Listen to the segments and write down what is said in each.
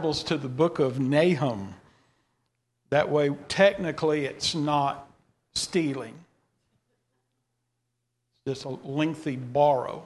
Bibles to the book of Nahum. That way, technically, it's not stealing. It's just a lengthy borrow.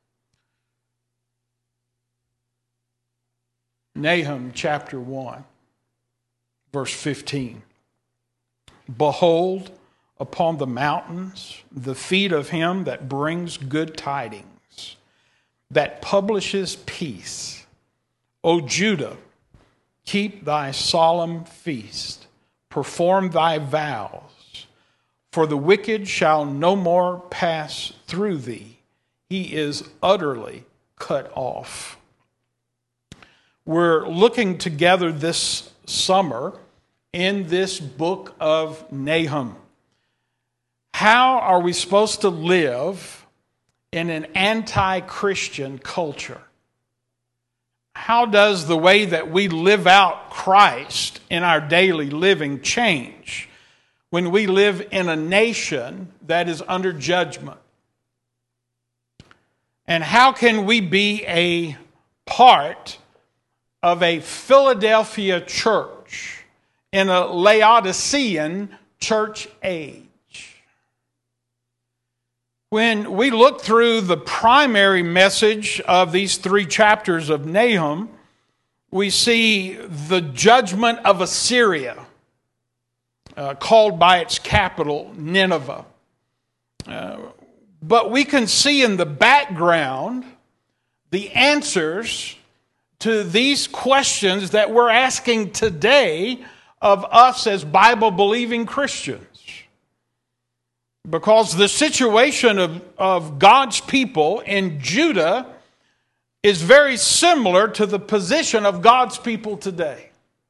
Nahum chapter 1, verse 15. Behold, upon the mountains, the feet of him that brings good tidings, that publishes peace. O Judah, keep thy solemn feast, perform thy vows, for the wicked shall no more pass through thee. He is utterly cut off. We're looking together this summer in this book of Nahum. How are we supposed to live in an anti-Christian culture? How does the way that we live out Christ in our daily living change when we live in a nation that is under judgment? And how can we be a part of a Philadelphia church in a Laodicean church age? When we look through the primary message of these 3 chapters of Nahum, we see the judgment of Assyria, called by its capital, Nineveh. But we can see in the background the answers to these questions that we're asking today of us as Bible-believing Christians. Because the situation of God's people in Judah is very similar to the position of God's people today.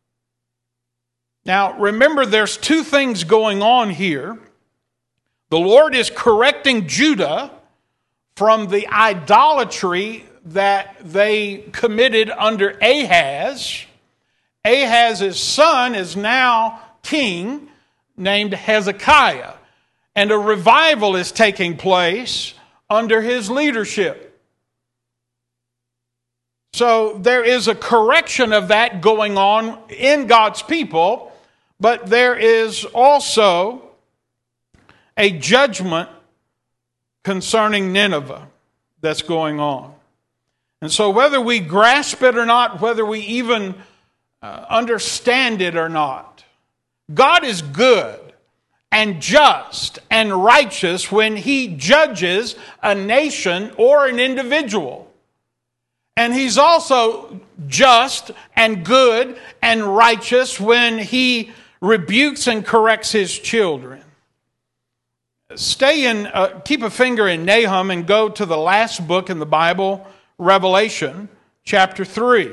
Now, remember, there's 2 things going on here. The Lord is correcting Judah from the idolatry that they committed under Ahaz. Ahaz's son is now king named Hezekiah. And a revival is taking place under his leadership. So there is a correction of that going on in God's people, but there is also a judgment concerning Nineveh that's going on. And so whether we grasp it or not, whether we even understand it or not, God is good and just and righteous when he judges a nation or an individual. And he's also just and good and righteous when he rebukes and corrects his children. Keep a finger in Nahum and go to the last book in the Bible, Revelation, chapter 3.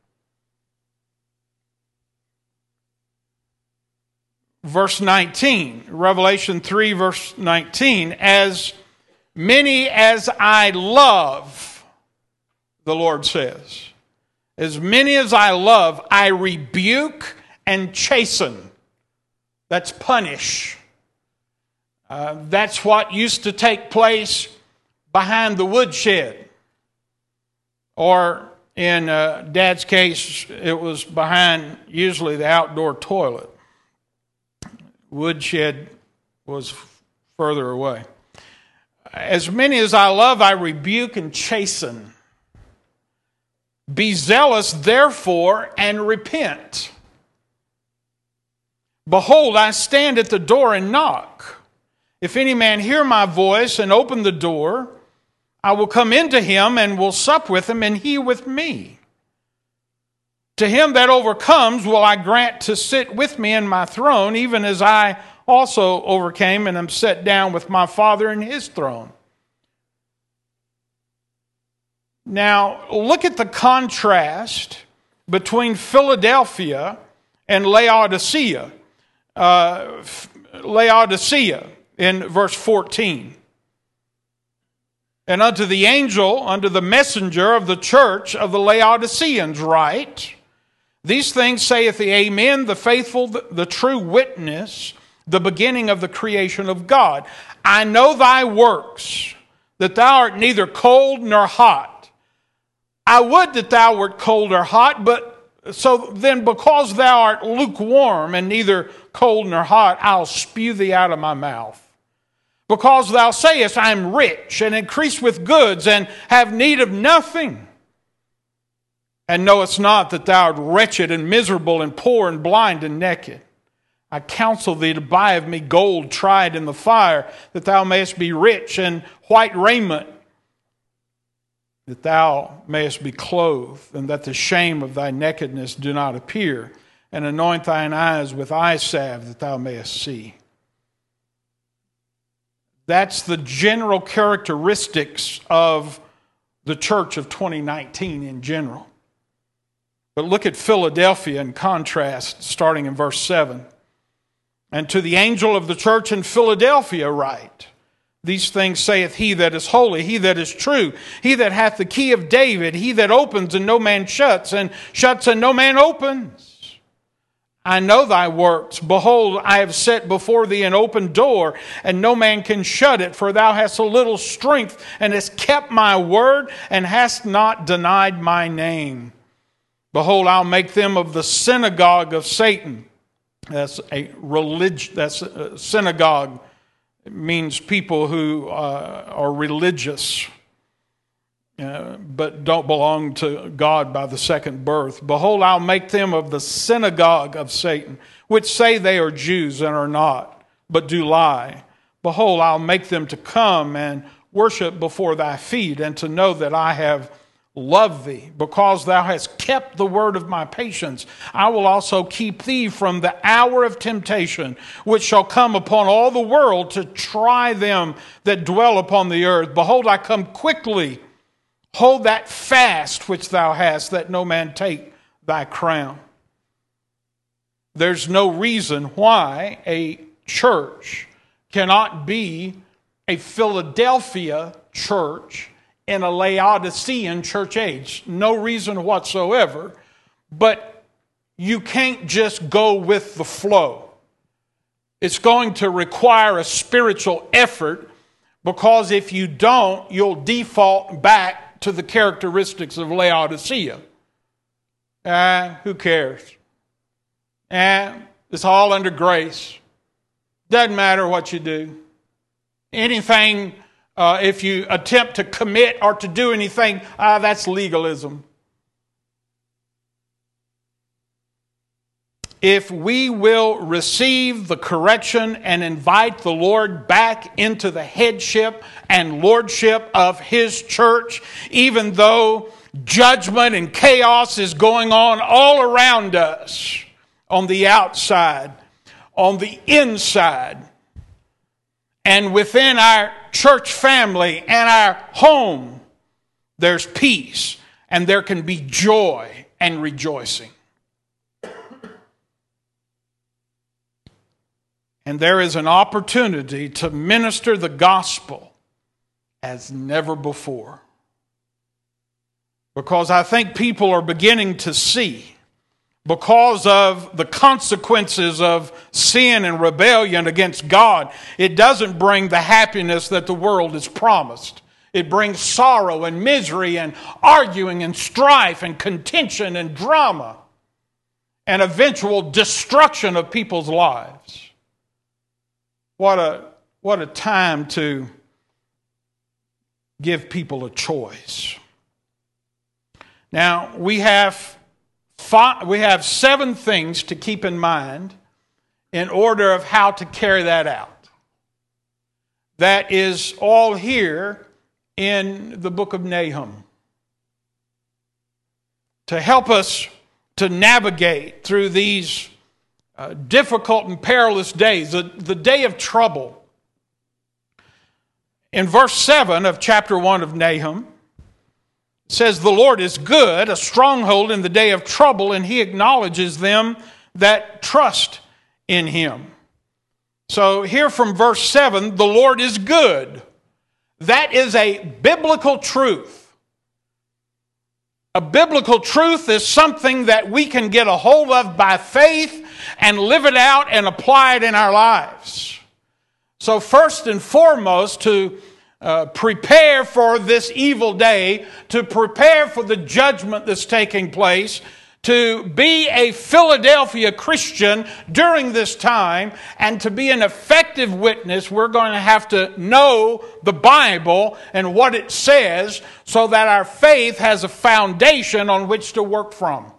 Verse 19, Revelation 3, verse 19, as many as I love, the Lord says, as many as I love, I rebuke and chasten. That's punish. That's what used to take place behind the woodshed. Or in Dad's case, it was behind usually the outdoor toilet. Woodshed was further away. As many as I love, I rebuke and chasten. Be zealous, therefore, and repent. Behold, I stand at the door and knock. If any man hear my voice and open the door, I will come into him and will sup with him, and he with me. To him that overcomes will I grant to sit with me in my throne, even as I also overcame and am set down with my Father in his throne. Now, look at the contrast between Philadelphia and Laodicea. Laodicea in verse 14. And unto the angel, unto the messenger of the church of the Laodiceans write, these things saith the Amen, the faithful, the true witness, the beginning of the creation of God. I know thy works, that thou art neither cold nor hot. I would that thou wert cold or hot, but So then, because thou art lukewarm and neither cold nor hot, I'll spew thee out of my mouth. Because thou sayest, I am rich and increase with goods and have need of nothing, and knowest not that thou art wretched and miserable and poor and blind and naked. I counsel thee to buy of me gold tried in the fire, that thou mayest be rich, and white raiment, that thou mayest be clothed, and that the shame of thy nakedness do not appear, and anoint thine eyes with eye salve, that thou mayest see. That's the general characteristics of the church of 2019 in general. But look at Philadelphia in contrast, starting in verse 7. And to the angel of the church in Philadelphia write, these things saith he that is holy, he that is true, he that hath the key of David, he that opens and no man shuts, and shuts and no man opens. I know thy works. Behold, I have set before thee an open door, and no man can shut it, for thou hast a little strength, and hast kept my word, and hast not denied my name. Behold, I'll make them of the synagogue of Satan. That's a synagogue. It means people who are religious, but don't belong to God by the second birth. Behold, I'll make them of the synagogue of Satan, which say they are Jews and are not, but do lie. Behold, I'll make them to come and worship before thy feet, and to know that I have loved thee, because thou hast kept the word of my patience. I will also keep thee from the hour of temptation, which shall come upon all the world to try them that dwell upon the earth. Behold, I come quickly. Hold that fast which thou hast, that no man take thy crown. There's no reason why a church cannot be a Philadelphia church in a Laodicean church age. No reason whatsoever. But you can't just go with the flow. It's going to require a spiritual effort, because if you don't, you'll default back to the characteristics of Laodicea. Who cares? It's all under grace. Doesn't matter what you do. Anything, if you attempt to commit or to do anything, that's legalism. If we will receive the correction and invite the Lord back into the headship and lordship of His church, even though judgment and chaos is going on all around us, on the outside, on the inside, and within our church family and our home, there's peace and there can be joy and rejoicing. And there is an opportunity to minister the gospel as never before. Because I think people are beginning to see, because of the consequences of sin and rebellion against God, it doesn't bring the happiness that the world is promised. It brings sorrow and misery and arguing and strife and contention and drama and eventual destruction of people's lives. What a time to give people a choice. Now, we have 7 things to keep in mind in order of how to carry that out. That is all here in the book of Nahum. To help us to navigate through these difficult and perilous days, the day of trouble. In verse 7 of chapter 1 of Nahum, it says, the Lord is good, a stronghold in the day of trouble, and He acknowledges them that trust in Him. So here from verse 7, the Lord is good. That is a biblical truth. A biblical truth is something that we can get a hold of by faith and live it out and apply it in our lives. So first and foremost, to prepare for this evil day, to prepare for the judgment that's taking place, To be a Philadelphia Christian during this time and to be an effective witness, we're going to have to know the Bible and what it says so that our faith has a foundation on which to work from.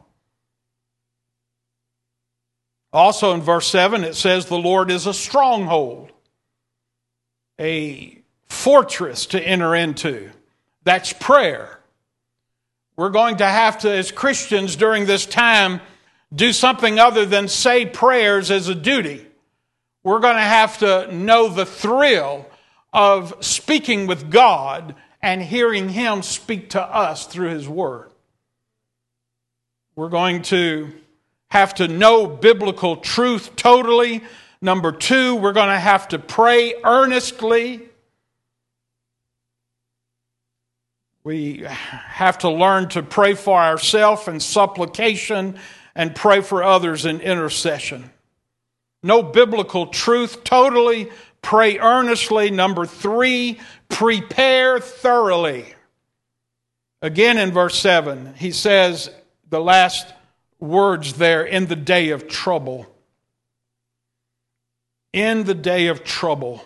Also in verse 7 it says the Lord is a stronghold, a fortress to enter into. That's prayer. We're going to have to, as Christians during this time, do something other than say prayers as a duty. We're going to have to know the thrill of speaking with God and hearing Him speak to us through His Word. We're going to have to know biblical truth totally. Number 2, we're going to have to pray earnestly. We have to learn to pray for ourselves in supplication and pray for others in intercession. Know biblical truth totally, pray earnestly. Number 3, prepare thoroughly. Again in verse 7, he says the last words there, in the day of trouble. In the day of trouble.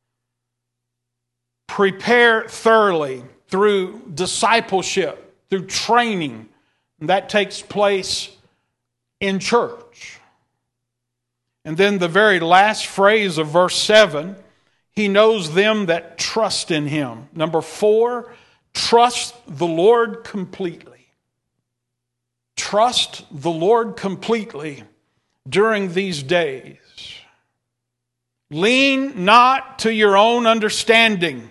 Prepare thoroughly. Through discipleship, through training. And that takes place in church. And then the very last phrase of verse 7, He knows them that trust in Him. Number 4, trust the Lord completely. Trust the Lord completely during these days. Lean not to your own understanding.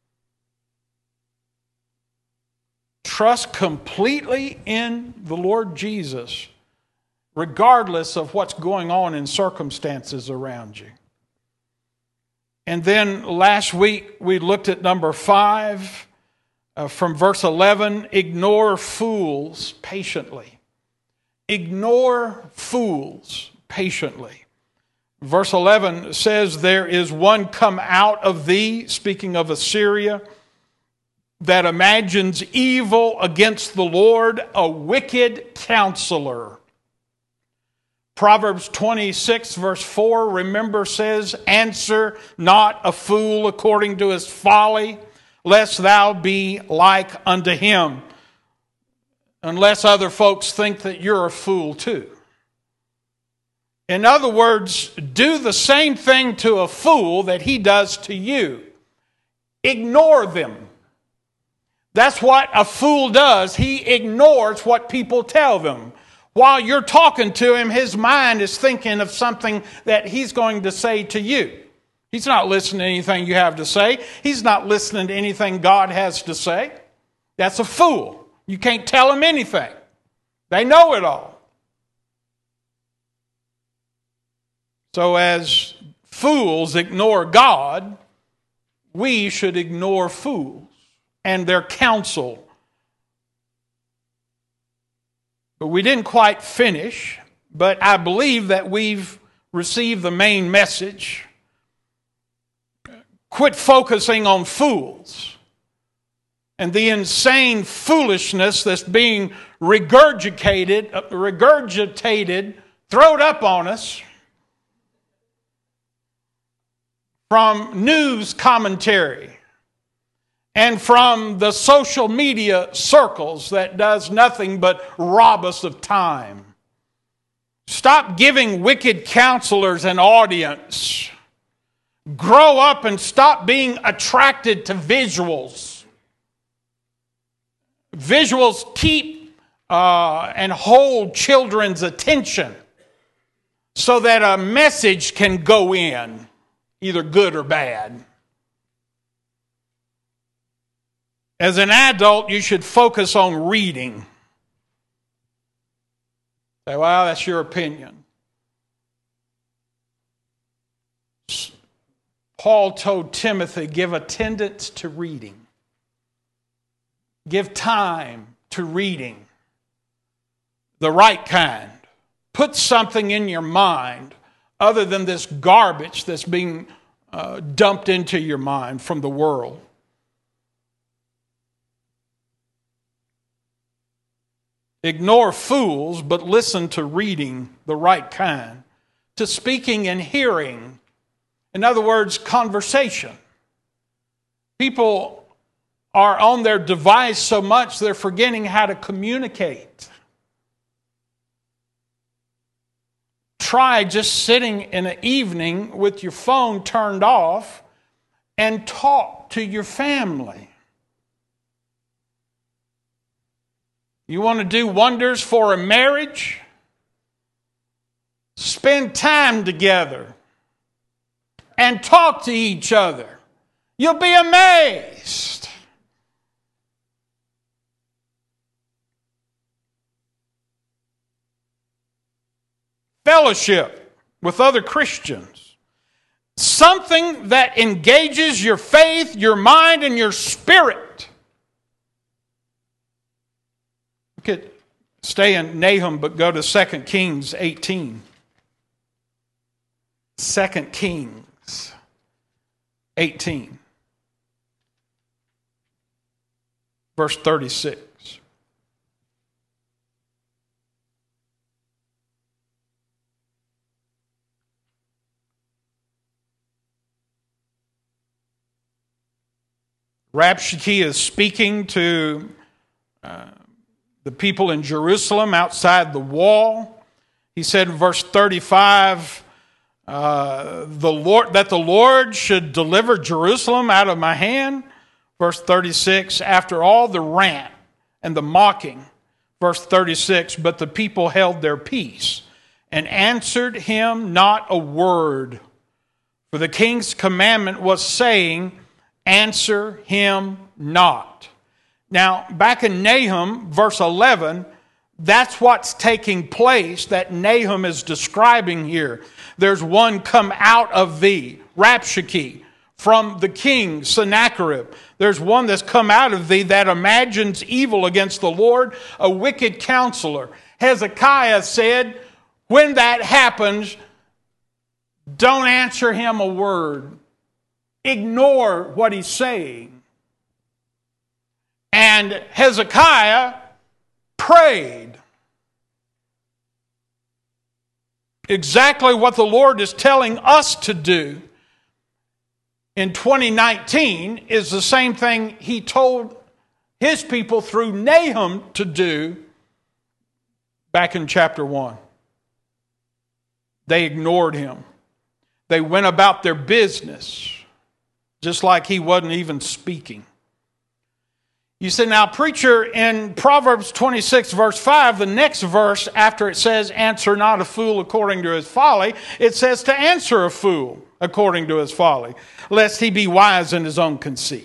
Trust completely in the Lord Jesus, regardless of what's going on in circumstances around you. And then last week we looked at number 5 from verse 11, ignore fools patiently. Ignore fools patiently. Verse 11 says, there is one come out of thee, speaking of Assyria, that imagines evil against the Lord, a wicked counselor. Proverbs 26 verse 4, remember, says, answer not a fool according to his folly, lest thou be like unto him. Unless other folks think that you're a fool too. In other words, do the same thing to a fool that he does to you. Ignore them. That's what a fool does. He ignores what people tell them. While you're talking to him, his mind is thinking of something that he's going to say to you. He's not listening to anything you have to say. He's not listening to anything God has to say. That's a fool. You can't tell him anything. They know it all. So as fools ignore God, we should ignore fools and their counsel. But we didn't quite finish, but I believe that we've received the main message. Quit focusing on fools and the insane foolishness that's being regurgitated, thrown up on us from news commentary and from the social media circles that does nothing but rob us of time. Stop giving wicked counselors an audience. Grow up and stop being attracted to visuals. Visuals keep and hold children's attention so that a message can go in, either good or bad. As an adult, you should focus on reading. Say, well, that's your opinion. Paul told Timothy, give attendance to reading. Give time to reading. The right kind. Put something in your mind other than this garbage that's being dumped into your mind from the world. Ignore fools, but listen to reading the right kind, to speaking and hearing. In other words, conversation. People are on their device so much they're forgetting how to communicate. Try just sitting in an evening with your phone turned off and talk to your family. You want to do wonders for a marriage? Spend time together and talk to each other. You'll be amazed. Fellowship with other Christians. Something that engages your faith, your mind, and your spirit. We could stay in Nahum, but go to 2 Kings 18. 2 Kings 18. Verse 36. Rabshakeh is speaking to the people in Jerusalem outside the wall. He said in verse 35, that the Lord should deliver Jerusalem out of my hand. Verse 36, after all the rant and the mocking. Verse 36, but the people held their peace and answered him not a word. For the king's commandment was saying, answer him not. Now, back in Nahum, verse 11, that's what's taking place that Nahum is describing here. There's one come out of thee, Rabshakeh, from the king, Sennacherib. There's one that's come out of thee that imagines evil against the Lord, a wicked counselor. Hezekiah said, when that happens, don't answer him a word. Ignore what he's saying. And Hezekiah prayed. Exactly what the Lord is telling us to do in 2019 is the same thing he told his people through Nahum to do back in chapter 1. They ignored him. They went about their business just like he wasn't even speaking. You say, now, preacher, in Proverbs 26, verse 5, the next verse after it says, answer not a fool according to his folly, it says to answer a fool according to his folly, lest he be wise in his own conceit.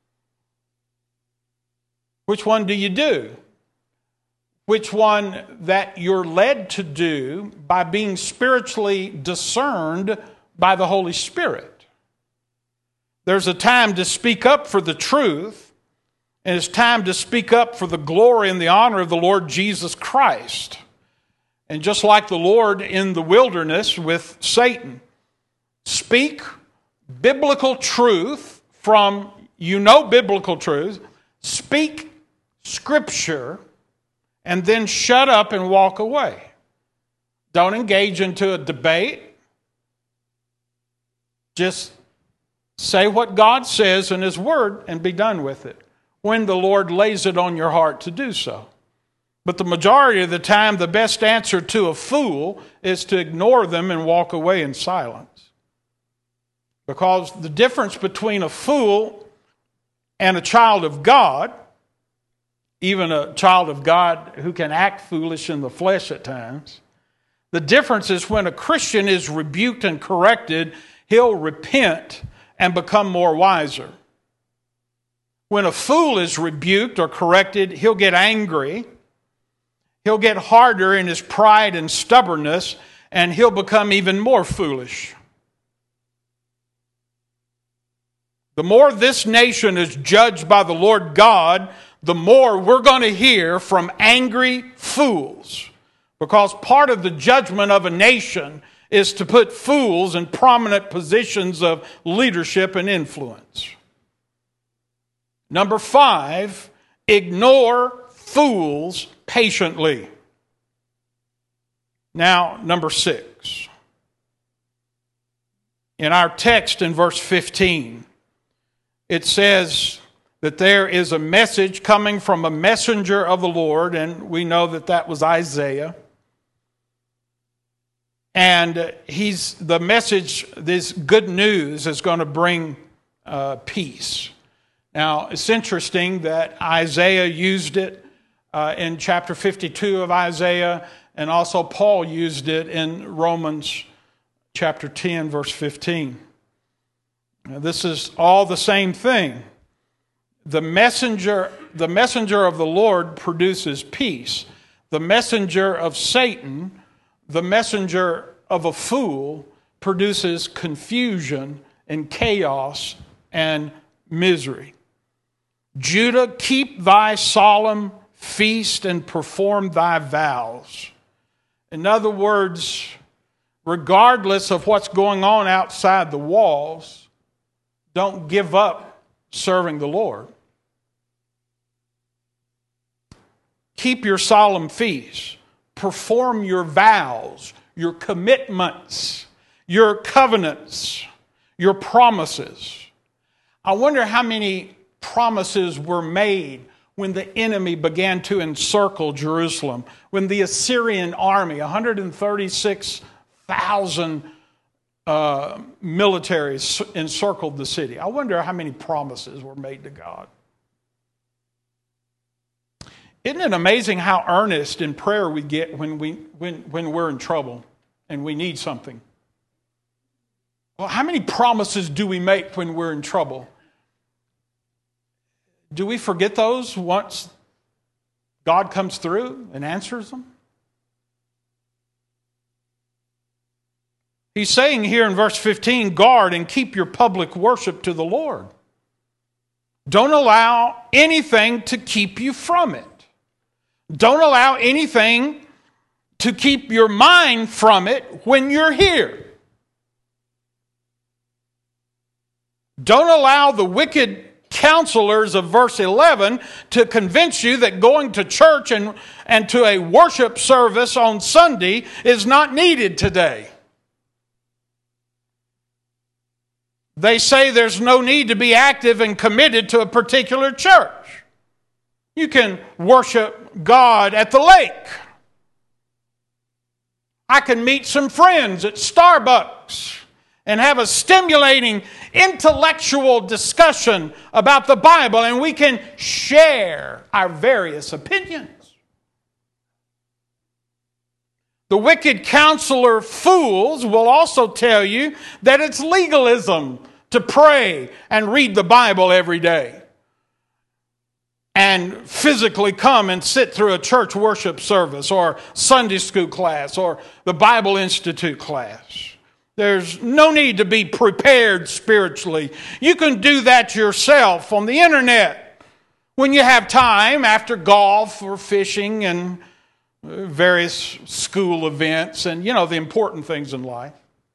Which one do you do? Which one that you're led to do by being spiritually discerned by the Holy Spirit. There's a time to speak up for the truth. And it's time to speak up for the glory and the honor of the Lord Jesus Christ. And just like the Lord in the wilderness with Satan, speak biblical truth from, biblical truth, speak Scripture, and then shut up and walk away. Don't engage into a debate. Just say what God says in His Word and be done with it, when the Lord lays it on your heart to do so. But the majority of the time, the best answer to a fool is to ignore them and walk away in silence. Because the difference between a fool and a child of God, even a child of God who can act foolish in the flesh at times, the difference is when a Christian is rebuked and corrected, he'll repent and become more wiser. When a fool is rebuked or corrected, he'll get angry. He'll get harder in his pride and stubbornness, and he'll become even more foolish. The more this nation is judged by the Lord God, the more we're going to hear from angry fools. Because part of the judgment of a nation is to put fools in prominent positions of leadership and influence. Number 5, ignore fools patiently. Now, number 6. In our text in verse 15, it says that there is a message coming from a messenger of the Lord, and we know that that was Isaiah. And the message, this good news, is going to bring peace. Now, it's interesting that Isaiah used it in chapter 52 of Isaiah, and also Paul used it in Romans chapter 10, verse 15. Now, this is all the same thing. The messenger of the Lord produces peace. The messenger of Satan, the messenger of a fool, produces confusion and chaos and misery. Judah, keep thy solemn feast and perform thy vows. In other words, regardless of what's going on outside the walls, don't give up serving the Lord. Keep your solemn feasts. Perform your vows, your commitments, your covenants, your promises. I wonder how many promises were made when the enemy began to encircle Jerusalem, when the Assyrian army, 136,000 militaries encircled the city. I wonder how many promises were made to God. Isn't it amazing how earnest in prayer we get when we're in trouble and we need something? Well, how many promises do we make when we're in trouble? Do we forget those once God comes through and answers them? He's saying here in verse 15, guard and keep your public worship to the Lord. Don't allow anything to keep you from it. Don't allow anything to keep your mind from it when you're here. Don't allow the wicked counselors of verse 11 to convince you that going to church and to a worship service on Sunday is not needed today. They say there's no need to be active and committed to a particular church. You can worship God at the lake. I can meet some friends at Starbucks and have a stimulating intellectual discussion about the Bible, and we can share our various opinions. The wicked counselor fools will also tell you that it's legalism to pray and read the Bible every day and physically come and sit through a church worship service or Sunday school class or the Bible Institute class. There's no need to be prepared spiritually. You can do that yourself on the internet when you have time after golf or fishing and various school events and, the important things in life.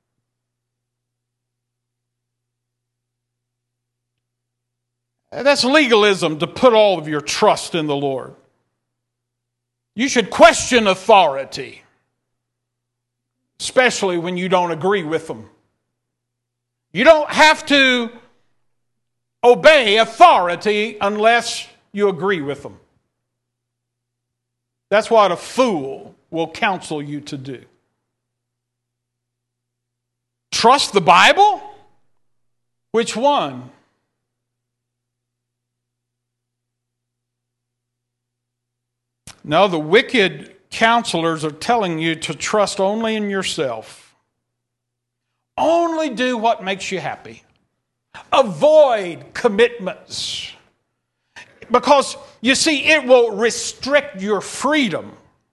That's legalism, to put all of your trust in the Lord. You should question authority, especially when you don't agree with them. You don't have to obey authority unless you agree with them. That's what a fool will counsel you to do. Trust the Bible? Which one? No, the wicked counselors are telling you to trust only in yourself. Only do what makes you happy. Avoid commitments. Because, you see, it will restrict your freedom.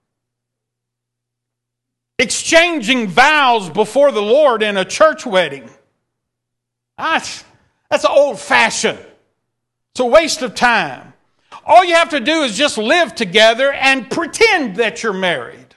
Exchanging vows before the Lord in a church wedding. That's old-fashioned. It's a waste of time. All you have to do is just live together and pretend that you're married.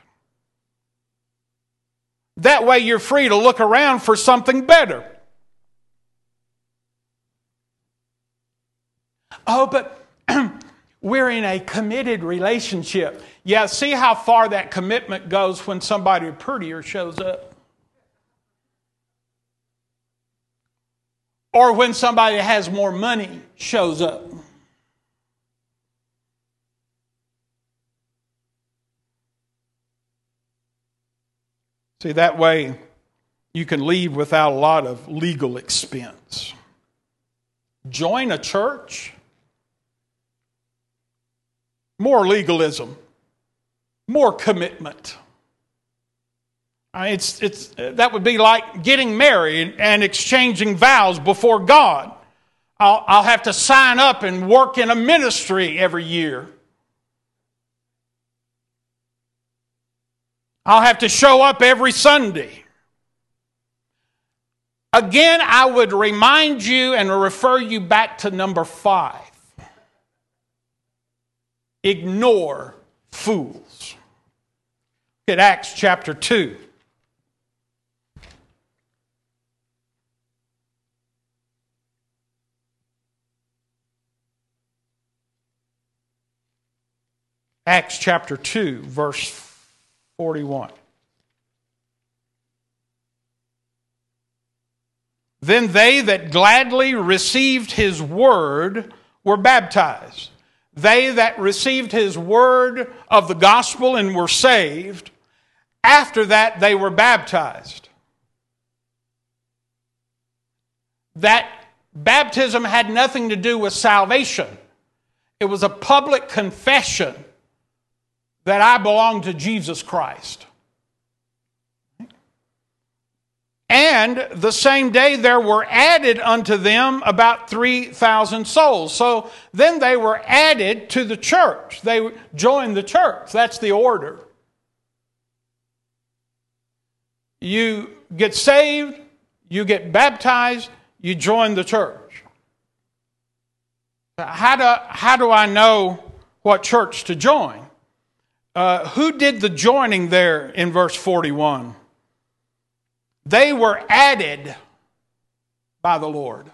That way you're free to look around for something better. Oh, but we're in a committed relationship. Yeah, see how far that commitment goes when somebody prettier shows up. Or when somebody that has more money shows up. See, that way you can leave without a lot of legal expense. Join a church. More legalism. More commitment. That would be like getting married and exchanging vows before God. I'll have to sign up and work in a ministry every year. I'll have to show up every Sunday. Again, I would remind you and refer you back to number 5. Ignore fools. Look at Acts chapter 2. Acts chapter 2, verse 41. Then they that gladly received his word were baptized. They that received his word of the gospel and were saved, after that they were baptized. That baptism had nothing to do with salvation. It was a public confession that I belong to Jesus Christ. And the same day there were added unto them about 3,000 souls. So then they were added to the church. They joined the church. That's the order. You get saved, you get baptized, you join the church. How do I know what church to join? Who did the joining there in verse 41? They were added by the Lord.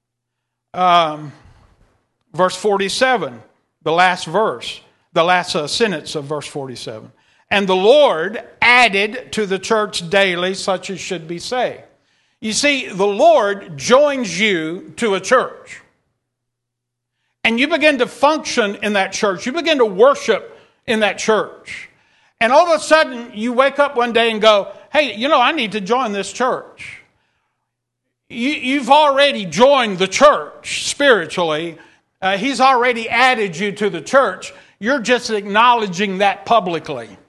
Verse 47, the last verse, the last sentence of verse 47. And the Lord added to the church daily such as should be saved. You see, the Lord joins you to a church. And you begin to function in that church. You begin to worship in that church. And all of a sudden, you wake up one day and go, hey, I need to join this church. You've already joined the church spiritually. He's already added you to the church. You're just acknowledging that publicly.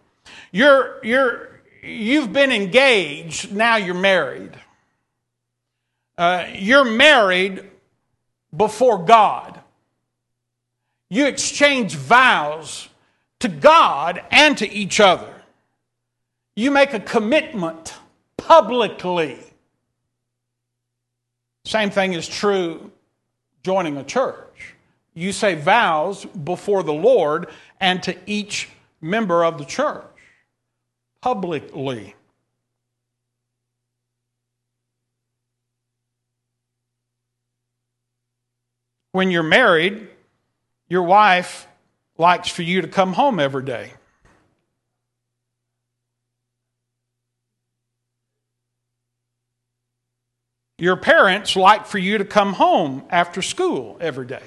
You've been engaged, now you're married. You're married before God. You exchange vows to God and to each other. You make a commitment publicly. Same thing is true joining a church. You say vows before the Lord and to each member of the church publicly. When you're married, your wife likes for you to come home every day. Your parents like for you to come home after school every day.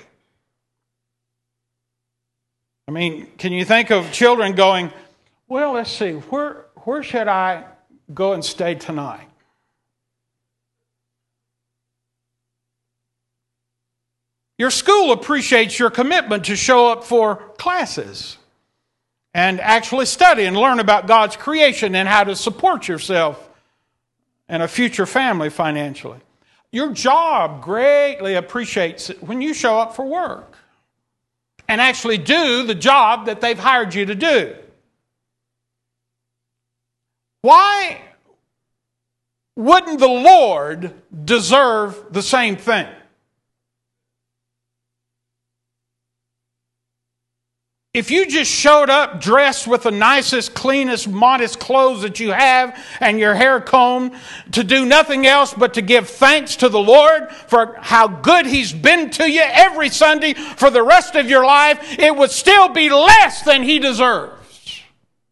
I mean, can you think of children going, well, let's see, where should I go and stay tonight? Your school appreciates your commitment to show up for classes and actually study and learn about God's creation and how to support yourself and a future family financially. Your job greatly appreciates it when you show up for work and actually do the job that they've hired you to do. Why wouldn't the Lord deserve the same thing? If you just showed up dressed with the nicest, cleanest, modest clothes that you have and your hair combed to do nothing else but to give thanks to the Lord for how good He's been to you every Sunday for the rest of your life, it would still be less than He deserves.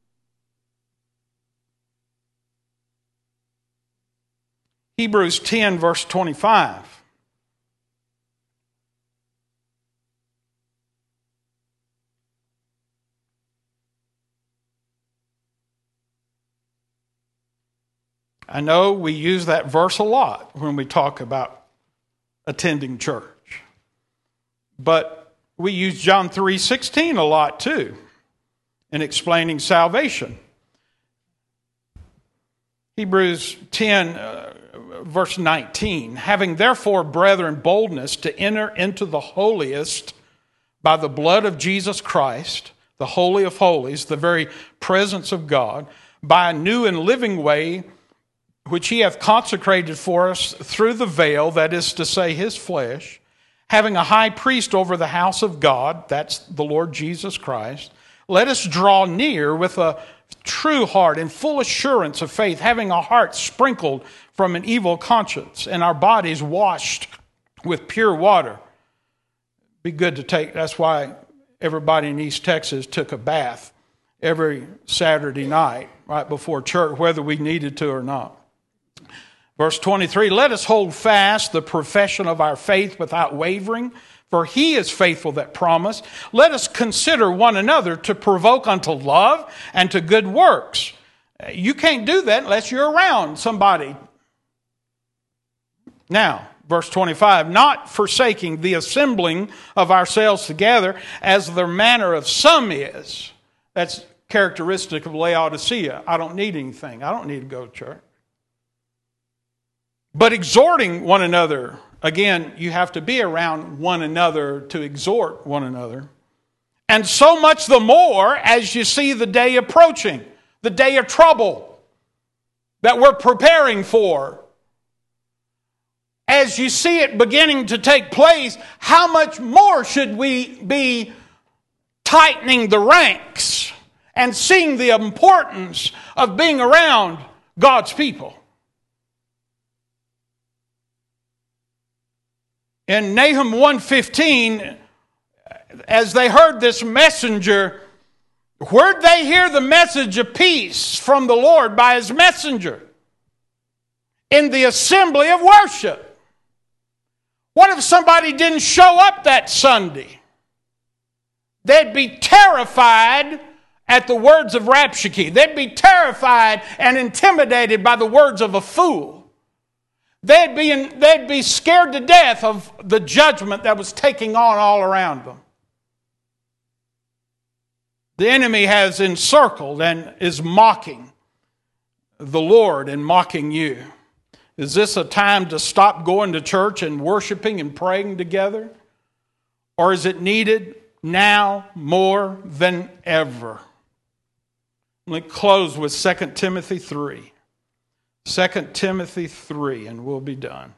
Hebrews 10 verse 25. I know we use that verse a lot when we talk about attending church. But we use John 3:16 a lot too in explaining salvation. Hebrews 10 verse 19. Having therefore, brethren, boldness to enter into the holiest by the blood of Jesus Christ, the Holy of Holies, the very presence of God, by a new and living way, which He hath consecrated for us through the veil, that is to say, His flesh, having a high priest over the house of God, that's the Lord Jesus Christ. Let us draw near with a true heart and full assurance of faith, having our hearts sprinkled from an evil conscience and our bodies washed with pure water. Be good to take, that's why everybody in East Texas took a bath every Saturday night right before church, whether we needed to or not. Verse 23, let us hold fast the profession of our faith without wavering, for He is faithful that promised. Let us consider one another to provoke unto love and to good works. You can't do that unless you're around somebody. Now, verse 25, not forsaking the assembling of ourselves together as the manner of some is. That's characteristic of Laodicea. I don't need anything. I don't need to go to church. But exhorting one another, again, you have to be around one another to exhort one another. And so much the more as you see the day approaching, the day of trouble that we're preparing for. As you see it beginning to take place, how much more should we be tightening the ranks and seeing the importance of being around God's people? In Nahum 1:15, as they heard this messenger, where'd they hear the message of peace from the Lord by His messenger? In the assembly of worship. What if somebody didn't show up that Sunday? They'd be terrified at the words of Rabshakeh. They'd be terrified and intimidated by the words of a fool. They'd be scared to death of the judgment that was taking on all around them. The enemy has encircled and is mocking the Lord and mocking you. Is this a time to stop going to church and worshiping and praying together? Or is it needed now more than ever? Let me close with 2 Timothy 3. 2 Timothy 3, and we'll be done.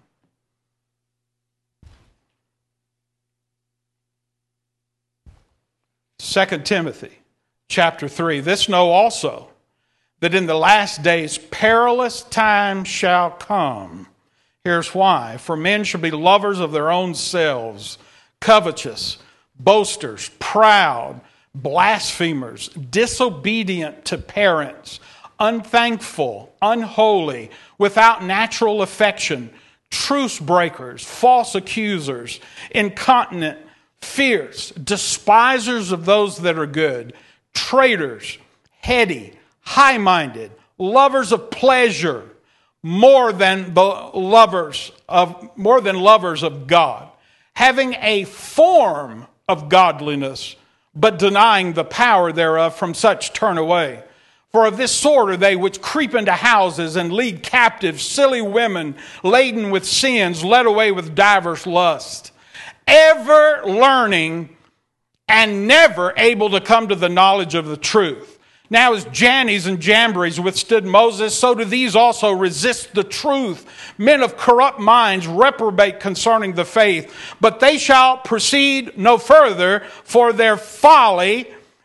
Second Timothy chapter 3. This know also, that in the last days perilous times shall come. Here's why. For men shall be lovers of their own selves, covetous, boasters, proud, blasphemers, disobedient to parents, unthankful, unholy, without natural affection, truce breakers, false accusers, incontinent, fierce, despisers of those that are good, traitors, heady, high-minded, lovers of pleasure, more than lovers of God, having a form of godliness, but denying the power thereof. From such turn away. For of this sort are they which creep into houses and lead captive silly women, laden with sins, led away with divers lusts, ever learning and never able to come to the knowledge of the truth. Now as Jannes and Jambres withstood Moses, so do these also resist the truth. Men of corrupt minds reprobate concerning the faith, but they shall proceed no further, for their folly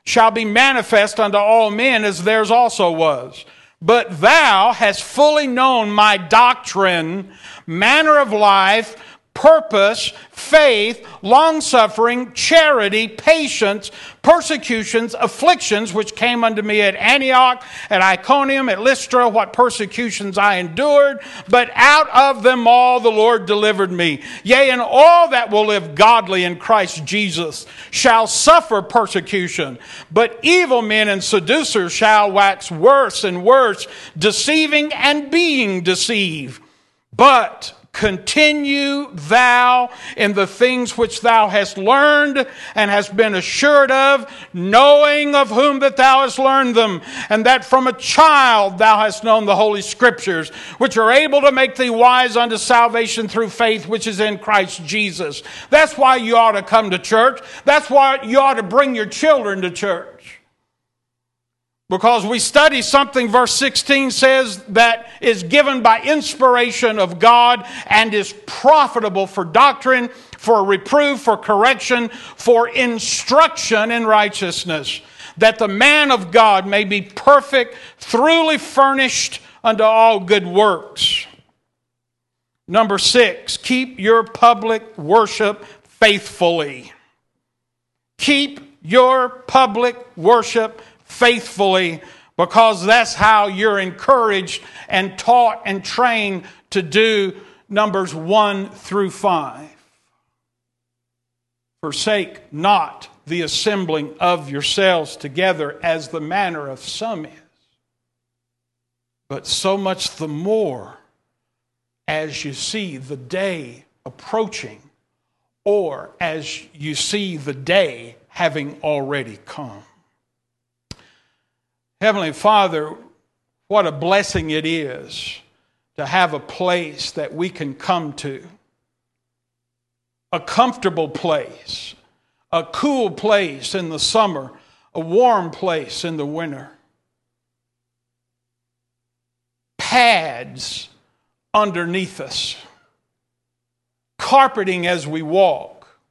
shall be manifest unto all men, as theirs also was. But thou hast fully known my doctrine, manner of life, purpose, faith, long-suffering, charity, patience, persecutions, afflictions, which came unto me at Antioch, at Iconium, at Lystra, what persecutions I endured. But out of them all the Lord delivered me. Yea, and all that will live godly in Christ Jesus shall suffer persecution. But evil men and seducers shall wax worse and worse, deceiving and being deceived. But continue thou in the things which thou hast learned and hast been assured of, knowing of whom that thou hast learned them, and that from a child thou hast known the Holy Scriptures, which are able to make thee wise unto salvation through faith which is in Christ Jesus. That's why you ought to come to church. That's why you ought to bring your children to church. Because we study something, verse 16 says, that is given by inspiration of God and is profitable for doctrine, for reproof, for correction, for instruction in righteousness, that the man of God may be perfect, thoroughly furnished unto all good works. Number 6, keep your public worship faithfully. Keep your public worship faithfully, because that's how you're encouraged and taught and trained to do Numbers 1 through 5. Forsake not the assembling of yourselves together, as the manner of some is, but so much the more as you see the day approaching, or as you see the day having already come. Heavenly Father, what a blessing it is to have a place that we can come to. A comfortable place, a cool place in the summer, a warm place in the winter. Pads underneath us, carpeting as we walk.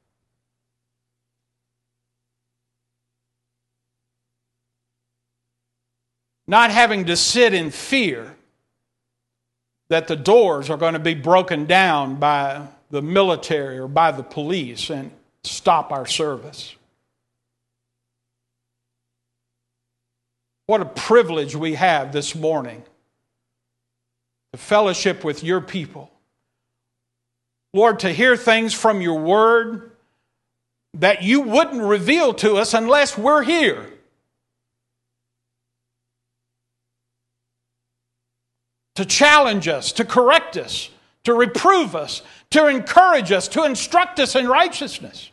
Not having to sit in fear that the doors are going to be broken down by the military or by the police and stop our service. What a privilege we have this morning to fellowship with your people. Lord, to hear things from your word that you wouldn't reveal to us unless we're here. To challenge us, to correct us, to reprove us, to encourage us, to instruct us in righteousness,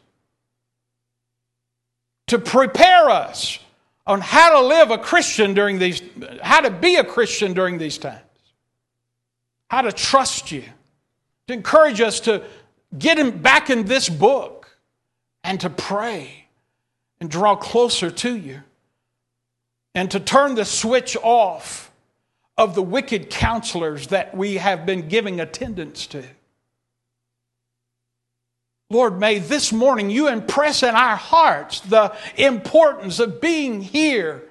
to prepare us on how to live a Christian during these, how to be a Christian during these times, how to trust you, to encourage us to get back in this book and to pray and draw closer to you and to turn the switch off of the wicked counselors that we have been giving attendance to. Lord, may this morning you impress in our hearts the importance of being here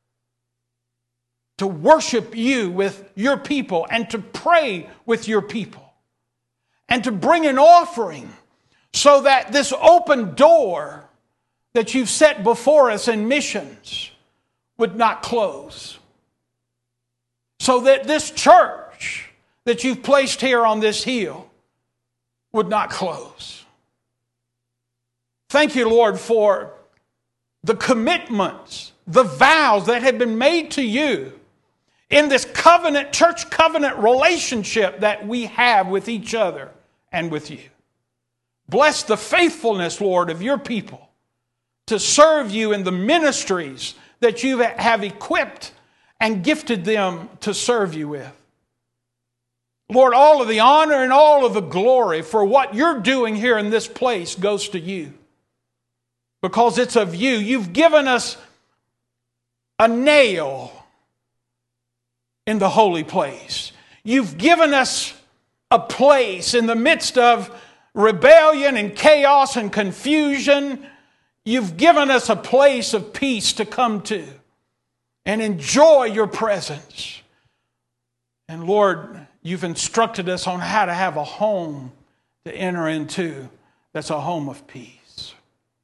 to worship you with your people and to pray with your people and to bring an offering so that this open door that you've set before us in missions would not close. So that this church that you've placed here on this hill would not close. Thank you, Lord, for the commitments, the vows that have been made to you in this covenant, church covenant relationship that we have with each other and with you. Bless the faithfulness, Lord, of your people to serve you in the ministries that you have equipped and gifted them to serve you with. Lord, all of the honor and all of the glory for what you're doing here in this place goes to you. Because it's of you. You've given us a nail in the holy place. You've given us a place in the midst of rebellion and chaos and confusion. You've given us a place of peace to come to and enjoy your presence. And Lord, you've instructed us on how to have a home to enter into that's a home of peace.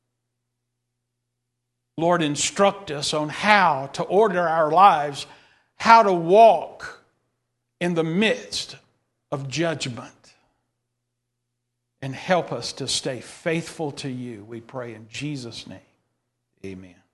Lord, instruct us on how to order our lives, how to walk in the midst of judgment. And help us to stay faithful to you, we pray in Jesus' name. Amen.